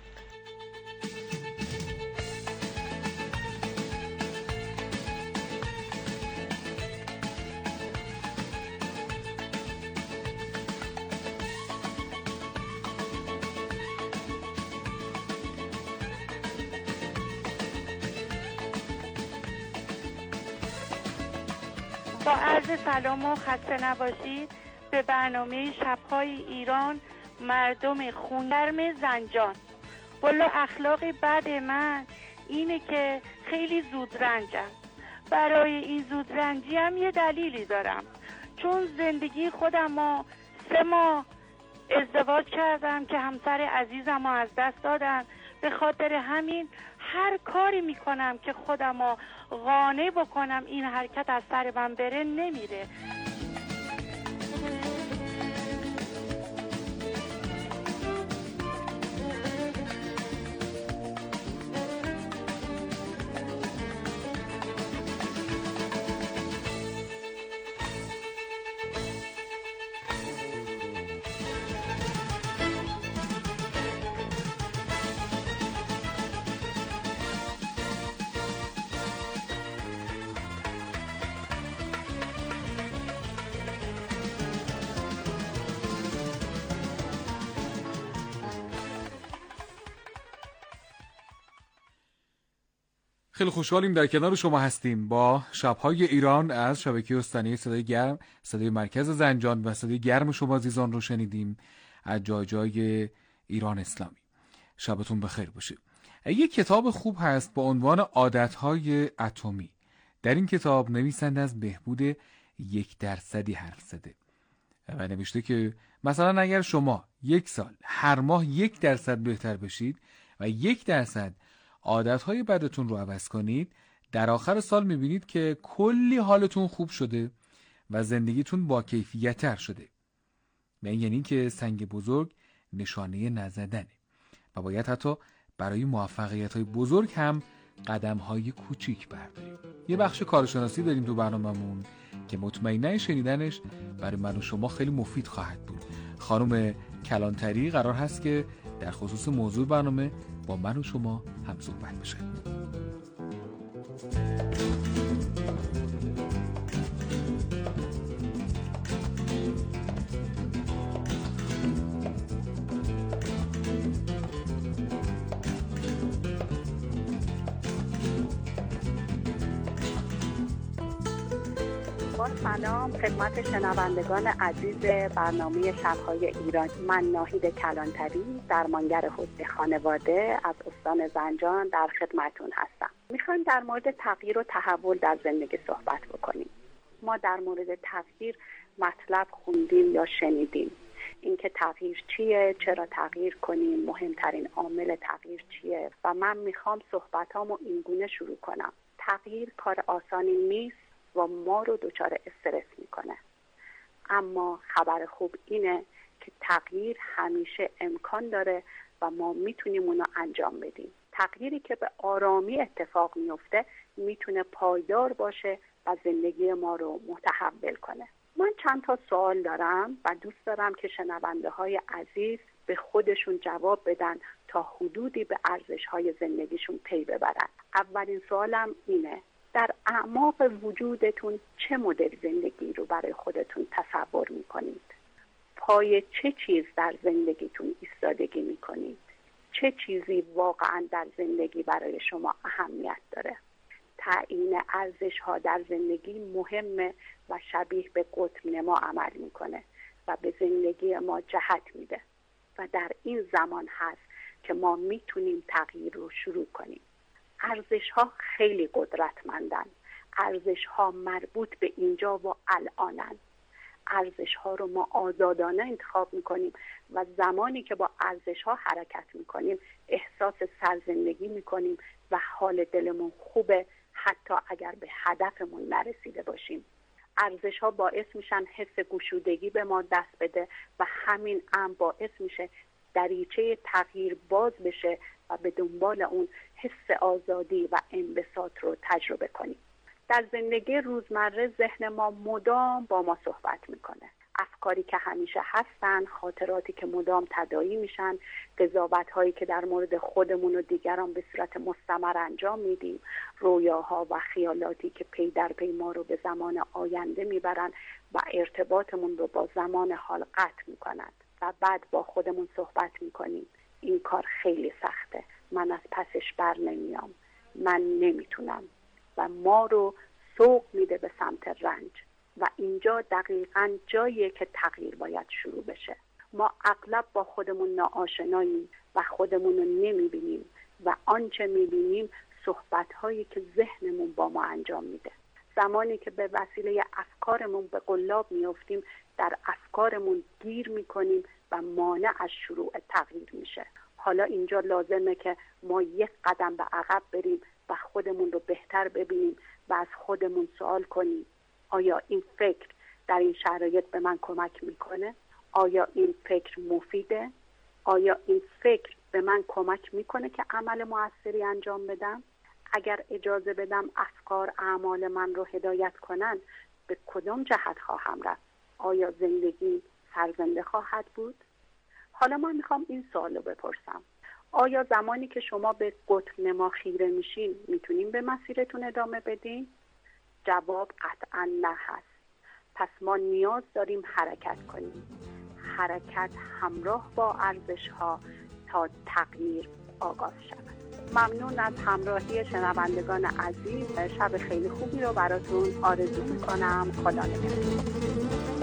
Speaker 9: با عرض سلام و خسته نباشید به برنامه شب‌های ایران، مردم خونگرم زنجان. والا اخلاق بد من اینه که خیلی زود رنجم. برای این زود رنجی هم یه دلیلی دارم، چون زندگی خودم 3 ماه ازدواج کردم که همسر عزیزم رو از دست دادم. به خاطر همین هر کاری میکنم که خودم رو قانع بکنم این حرکت از سر من بره نمیره.
Speaker 5: خیلی خوشحالیم در کنار شما هستیم با شب‌های ایران از شبکه استانی صدای گرم، صدای مرکز زنجان و صدای گرم شما عزیزان رو شنیدیم از جای جای ایران اسلامی. شبتون بخیر باشه. یک کتاب خوب هست با عنوان عادت‌های اتمی. در این کتاب نویسنده از بهبود 1% حرف زده و نوشته که مثلا اگر شما 1 سال هر ماه 1% بهتر بشید و 1% عادتهای بدتون رو عوض کنید، در آخر سال میبینید که کلی حالتون خوب شده و زندگیتون با کیفیت تر شده. و این یعنی که سنگ بزرگ نشانه نزدنه و باید حتی برای موفقیت‌های بزرگ هم قدم‌های کوچیک برداریم. یه بخش کارشناسی داریم تو برنامه‌مون که مطمئناً شنیدنش برای من و شما خیلی مفید خواهد بود. خانم کلانتری قرار هست که در خصوص موضوع برنامه با من و شما هم صحبت بشه.
Speaker 23: با
Speaker 7: با سلام خدمت شنوندگان عزیز برنامه شب‌های ایران. من ناهید کلانتری، درمانگر حوزه خانواده از استان زنجان در خدمتون هستم. میخوایم در مورد تغییر و تحول در زندگی صحبت بکنیم. ما در مورد تغییر مطلب خوندیم یا شنیدیم. اینکه تغییر چیه، چرا تغییر کنیم، مهمترین عامل تغییر چیه، و من میخوام صحبتامو اینگونه شروع کنم. تغییر کار آسانی نیست و ما رو دچار استرس میکنه، اما خبر خوب اینه که تغییر همیشه امکان داره و ما میتونیم اونو انجام بدیم. تغییری که به آرامی اتفاق میفته میتونه پایدار باشه و زندگی ما رو متحول کنه. من چند تا سوال دارم و دوست دارم که شنونده های عزیز به خودشون جواب بدن تا حدودی به ارزش های زندگیشون پی ببرن. اولین سوالم اینه: در اعماق وجودتون چه مدل زندگی رو برای خودتون تصور میکنید؟ پای چه چیز در زندگیتون ایستادگی میکنید؟ چه چیزی واقعا در زندگی برای شما اهمیت داره؟ تعیین ارزش ها در زندگی مهمه و شبیه به قطب نما عمل میکنه و به زندگی ما جهت میده و در این زمان هست که ما میتونیم تغییر رو شروع کنیم. ارزش ها خیلی قدرتمندن. ارزش ها مربوط به اینجا و الانن. ارزش ها رو ما آزادانه انتخاب میکنیم و زمانی که با ارزش ها حرکت میکنیم احساس سرزندگی میکنیم و حال دلمون خوبه، حتی اگر به هدفمون نرسیده باشیم. ارزش ها باعث میشن حس گشودگی به ما دست بده و همین امر باعث میشه دریچه تغییر باز بشه و به دنبال اون حس آزادی و انبساط رو تجربه کنیم. در زندگی روزمره ذهن ما مدام با ما صحبت میکنه. افکاری که همیشه هستن، خاطراتی که مدام تداعی میشن، قضاوت‌هایی که در مورد خودمون و دیگران به صورت مستمر انجام میدیم، رویاها و خیالاتی که پی در پی ما رو به زمان آینده میبرن و ارتباطمون رو با زمان حال قطع میکنن و بعد با خودمون صحبت میکنیم: این کار خیلی سخته، من از پسش بر نمیام، من نمیتونم، و ما رو سوق میده به سمت رنج. و اینجا دقیقاً جاییه که تغییر باید شروع بشه. ما اغلب با خودمون ناآشناییم و خودمون رو نمیبینیم و آنچه میبینیم صحبت‌هایی که ذهنمون با ما انجام میده. زمانی که به وسیله افکارمون به قلاب میافتیم، در افکارمون گیر میکنیم و مانع از شروع تغییر میشه. حالا اینجا لازمه که ما یک قدم به عقب بریم و خودمون رو بهتر ببینیم و از خودمون سوال کنیم: آیا این فکر در این شرایط به من کمک میکنه؟ آیا این فکر مفیده؟ آیا این فکر به من کمک میکنه که عمل موثری انجام بدم؟ اگر اجازه بدم افکار اعمال من رو هدایت کنن، به کدام جهت خواهم رفت؟ آیا زندگی سرزنده خواهد بود؟ حالا من میخوام این سوال رو بپرسم: آیا زمانی که شما به قطب نما خیره میشین میتونین به مسیرتون ادامه بدین؟ جواب قطعا نه هست. پس ما نیاز داریم حرکت کنیم. حرکت همراه با ارزش ها تا تغییر آغاز شود. ممنون از همراهی شنوندگان عزیز. شب خیلی خوبی رو براتون آرزو میکنم. خدا نگهدار.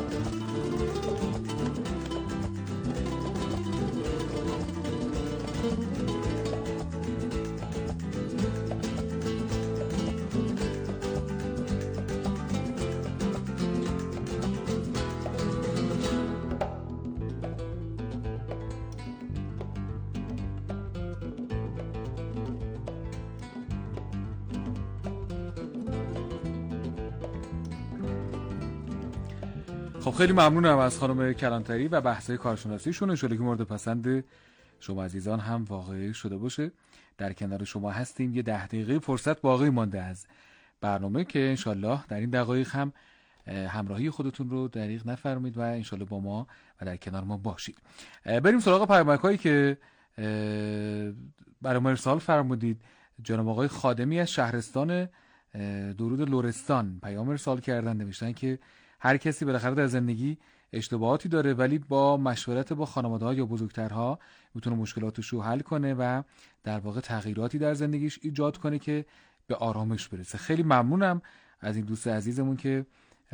Speaker 5: خب خیلی ممنونم از خانم کلانتری و بحث‌های کارشناسیشون. ان شاءالله که مورد پسند شما عزیزان هم واقعی شده باشه. در کنار شما هستیم. یه 10 دقیقه فرصت باقی مانده از برنامه که ان شاءالله در این دقایق هم همراهی خودتون رو دریغ نفرمایید و ان شاءالله با ما و در کنار ما باشید. بریم سراغ پیامک‌هایی که برای ما ارسال فرمودید. جناب آقای خادمی از شهرستان درود لرستان پیام ارسال کردن، نوشتن که هر کسی بالاخره در زندگی اشتباهاتی داره، ولی با مشورت با خانواده‌ها یا بزرگترها میتونه مشکلاتش رو حل کنه و در واقع تغییراتی در زندگیش ایجاد کنه که به آرامش برسه. خیلی ممنونم از این دوست عزیزمون که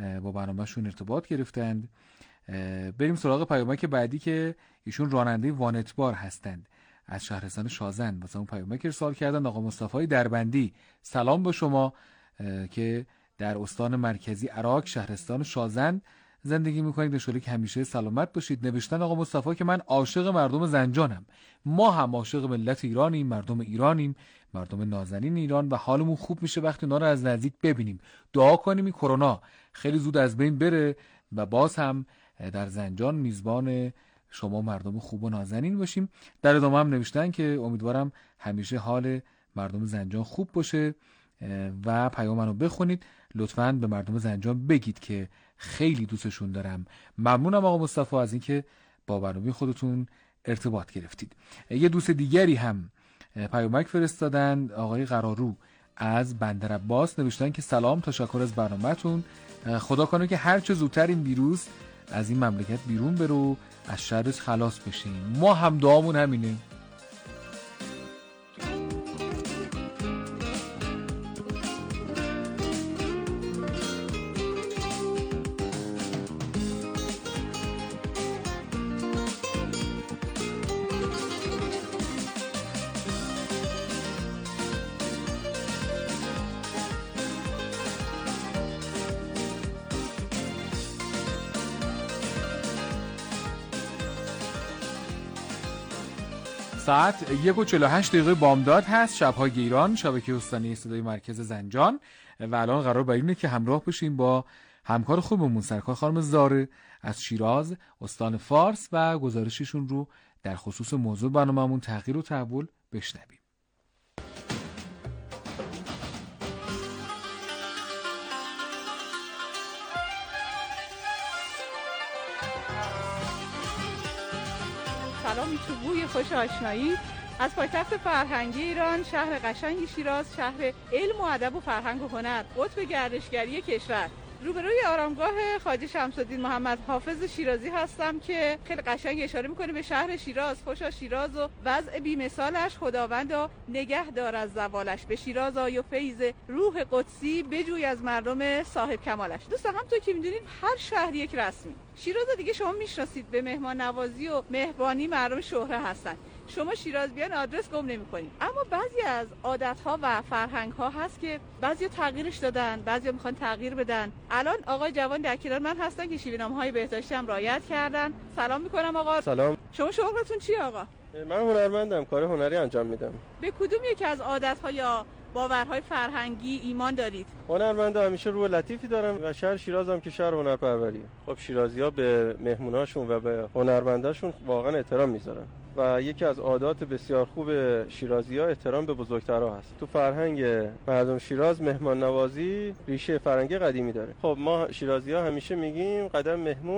Speaker 5: با برنامهشون ارتباط گرفتند. بریم سراغ پیامک بعدی که ایشون راننده وانتبار هستند از شهرستان شازن. واسه اون پیامک ارسال کردن آقا مصطفی دربندی. سلام به شما که در استان مرکزی عراق شهرستان شازن زندگی میکنید. انشالله که همیشه سلامت باشید. نوشتن آقا مصطفی که من عاشق مردم زنجانم. ما هم عاشق ملت ایرانیم، مردم ایرانیم، مردم نازنین ایران و حالمون خوب میشه وقتی اونا رو از نزدیک ببینیم. دعا کنیم این کرونا خیلی زود از بین بره و باز هم در زنجان میزبان شما مردم خوب و نازنین باشیم. در ادامه هم نوشتن که امیدوارم همیشه حال مردم زنجان خوب باشه و پیام منو بخونید. لطفاً به مردم زنجان بگید که خیلی دوستشون دارم. ممنونم آقا مصطفی از اینکه با برنامه خودتون ارتباط گرفتید. یه دوست دیگری هم پیامک فرستادن، آقای قرارو از بندر عباس. نوشتن که سلام، تشکر از برنامه‌تون. خدا کنه که هر چه زودتر این ویروس از این مملکت بیرون بره و از شرش خلاص بشیم. ما هم دعامون همینه. ساعت 1:48 بامداد هست. شب‌های ایران، شبکه استانی صدای مرکز زنجان و الان قرار بر اینه که همراه بشیم با همکار خوبمون سرکار خانم زاره از شیراز استان فارس و گزارششون رو در خصوص موضوع برنامه‌مون تغییر و تحول بشنویم.
Speaker 22: سلامی تو بوی خوش آشنایی از پایتخت فرهنگی ایران، شهر قشنگ شیراز، شهر علم و ادب و فرهنگ و هنر، قطب گردشگری کشور. روبروی آرامگاه خواجه شمس‌الدین محمد حافظ شیرازی هستم که خیلی قشنگ اشاره میکنه به شهر شیراز. خوشا شیراز و وضع بی‌مثالش، خداوندا نگه دار از زوالش. به شیراز آی و فیض روح قدسی بجوی از مردم صاحب کمالش. دوستان همونطور که میدونید هر شهر یک رسمی. شیراز دیگه شما میشناسید، به مهمان نوازی و مهربانی مردم شهره هستن. شما شیراز بیان آدرس گم نمی‌کنید. اما بعضی از عادت‌ها و فرهنگ‌ها هست که بعضیا تغییرش دادن، بعضیا میخوان تغییر بدن. الان آقای جوان در کنار من هستن که شیوه‌نامه‌های بهداشتی هم رعایت کردن. سلام می‌کنم آقا.
Speaker 10: سلام.
Speaker 22: شما شغلتون چیه آقا؟
Speaker 10: من هنرمندم، کار هنری انجام میدم.
Speaker 22: به کدوم یکی از عادت‌ها یا باورهای فرهنگی ایمان دارید؟
Speaker 10: هنرمند همیشه روح لطیفی دارم و شهر شیراز هم که شهر هنرپروریه. خب شیرازی‌ها به مهموناشون و به هنرمنداشون واقعا احترام میذارن و یکی از عادات بسیار خوب شیرازی‌ها احترام به بزرگترها هست. تو فرهنگ مردم شیراز مهمان نوازی ریشه فرهنگی قدیمی داره. خب ما شیرازی‌ها همیشه میگیم قدم مهمون